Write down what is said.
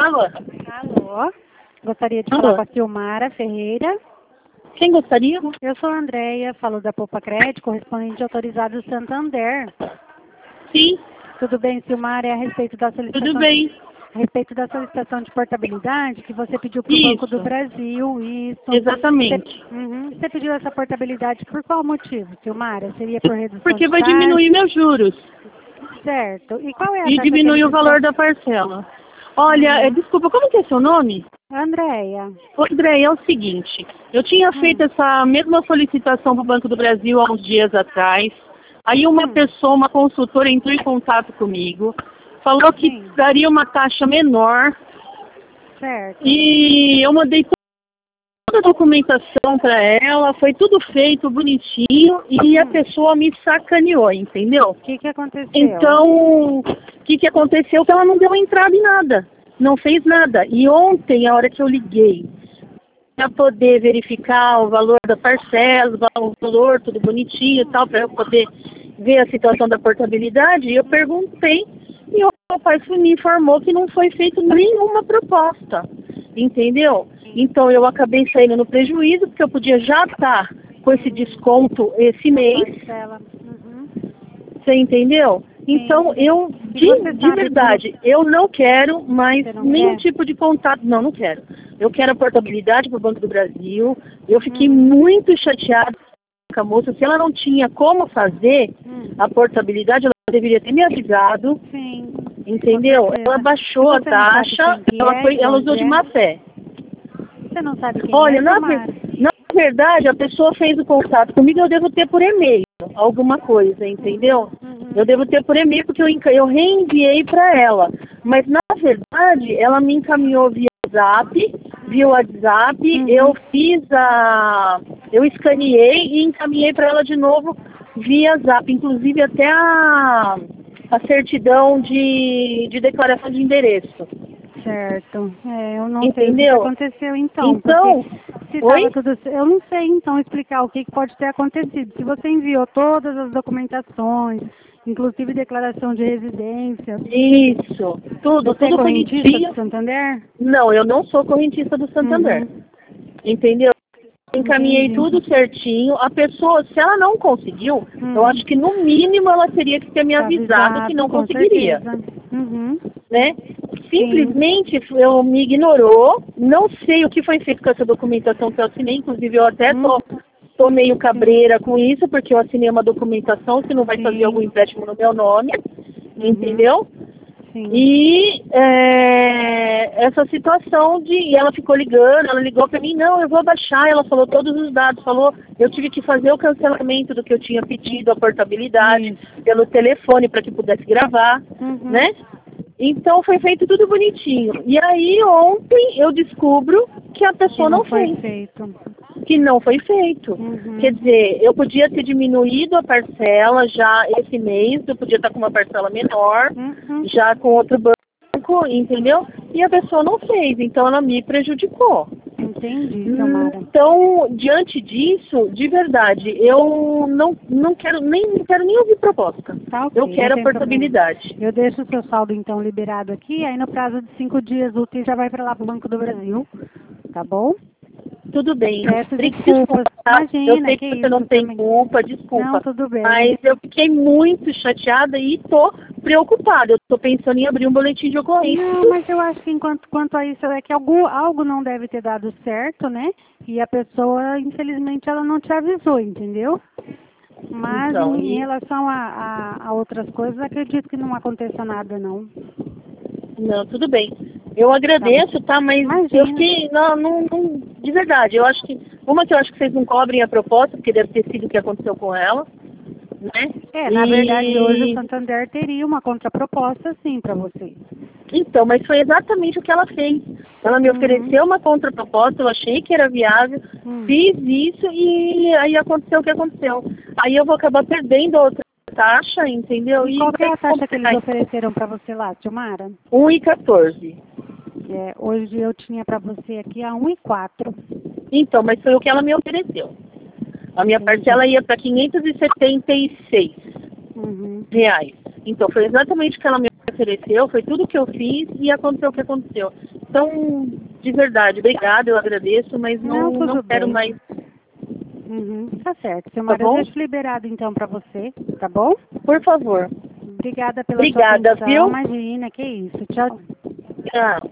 Alô? Alô? Gostaria de Alô? falar com a Silmara Ferreira. Quem gostaria? Eu sou a Andréia, falo da Poupa Crédito, correspondente autorizado do Santander. Sim, Tudo bem, Silmara? É a respeito da solicitação, tudo bem. a respeito da solicitação de portabilidade que você pediu para o Isso. Banco do Brasil. Isso. Exatamente. Você pediu essa portabilidade por qual motivo, Silmara? Seria por redução Porque de vai taxa? diminuir meus juros Certo. E qual é a e taxa que diminui eles o valor estão... da parcela. Olha, desculpa, como que é seu nome? Andréia. André, é o seguinte, eu tinha feito essa mesma solicitação para o Banco do Brasil há uns dias atrás. Aí uma pessoa, uma consultora, entrou em contato comigo, falou que Sim. daria uma taxa menor Certo. e eu mandei toda a documentação para ela, foi tudo feito bonitinho e a pessoa me sacaneou, entendeu? O que aconteceu? Então, o que aconteceu? Que ela não deu entrada em nada, não fez nada. E ontem, a hora que eu liguei, para poder verificar o valor da parcela, o valor, tudo bonitinho e tal, para eu poder ver a situação da portabilidade, eu perguntei e o rapaz me informou que não foi feita nenhuma proposta, entendeu? Então eu acabei saindo no prejuízo, porque eu podia já estar com esse desconto esse mês, Parcela. Uhum. você entendeu? Então eu, de verdade, eu não quero mais Você não nenhum quer? tipo de contato, não quero. Eu quero a portabilidade para o Banco do Brasil, eu fiquei muito chateada com a moça, se ela não tinha como fazer a portabilidade, ela deveria ter me avisado, Sim. entendeu? Com certeza. Ela baixou E a você não sabe taxa, quem que é, ela onde usou de é? má fé. Você não sabe quem Olha, é, Silmara? na verdade, a pessoa fez o contato comigo, eu devo ter por e-mail, alguma coisa, entendeu? Eu devo ter por e-mail, porque eu reenviei para ela. Mas, na verdade, ela me encaminhou via WhatsApp, eu escaneei e encaminhei para ela de novo via Zap, inclusive até a certidão de declaração de endereço. Certo. Eu não sei o que Entendeu? aconteceu então. Então, Se oi? tava tudo... Eu não sei então explicar o que pode ter acontecido. Se você enviou todas as documentações, inclusive declaração de residência. Isso, tudo Você é correntista bonitinho. do Santander? Não, eu não sou correntista do Santander. Entendeu? Encaminhei Entendi. tudo certinho. A pessoa, se ela não conseguiu, eu acho que no mínimo ela teria que ter me avisado que não Com conseguiria, certeza. né? Simplesmente eu me ignorou. Não sei o que foi feito com essa documentação que eu assinei. Inclusive eu até tô meio cabreira com isso, porque eu assinei uma documentação, se não vai fazer algum empréstimo no meu nome, entendeu? Sim. E essa situação de ela ficou ligando, ela ligou para mim, não, eu vou baixar, ela falou todos os dados, falou, eu tive que fazer o cancelamento do que eu tinha pedido, a portabilidade, pelo telefone para que pudesse gravar, né? Então foi feito tudo bonitinho. E aí ontem eu descubro que a pessoa não fez. Que não foi feito. Quer dizer, eu podia ter diminuído a parcela já esse mês, eu podia estar com uma parcela menor, já com outro banco, entendeu? E a pessoa não fez, então ela me prejudicou. Entendi, Silmara. Então, diante disso, de verdade, eu não quero nem ouvir proposta. Tá, ok, eu quero a portabilidade. Eu deixo o seu saldo então liberado aqui, aí no prazo de 5 dias úteis já vai para lá pro Banco do Brasil, tá bom? Tudo bem. Peço desculpas. Imagina, eu sei que você não tem culpa, desculpa. Não, tudo bem. Mas eu fiquei muito chateada e tô preocupada. Eu tô pensando em abrir um boletim de ocorrência. Não, mas eu acho que quanto a isso é que algo não deve ter dado certo, né? E a pessoa, infelizmente, ela não te avisou, entendeu? Mas Então, em relação a outras coisas, acredito que não aconteça nada, não. Não, tudo bem. Eu agradeço, tá? Mas eu fiquei, de verdade, eu acho que, que eu acho que vocês não cobrem a proposta, porque deve ter sido o que aconteceu com ela, né? Na verdade, hoje o Santander teria uma contraproposta, sim, para você. Então, mas foi exatamente o que ela fez. Ela me ofereceu uma contraproposta, eu achei que era viável, fiz isso e aí aconteceu o que aconteceu. Aí eu vou acabar perdendo a outra taxa, entendeu? E qual que é a taxa que eles ofereceram para você lá, Silmara? 1,14. Hoje eu tinha para você aqui a 1,4. Então, mas foi o que ela me ofereceu. A minha parcela ia para R$ 576 reais. Então, foi exatamente o que ela me ofereceu. ofereceu, foi tudo que eu fiz e aconteceu o que aconteceu. Então, de verdade, obrigada, eu agradeço, mas não quero mais. Tá certo. Seu Tá marido bom? deixa liberado então para você, tá bom? Por favor. Obrigada pela Obrigada, sua atenção. viu? Imagina, que isso. Tchau. Tchau.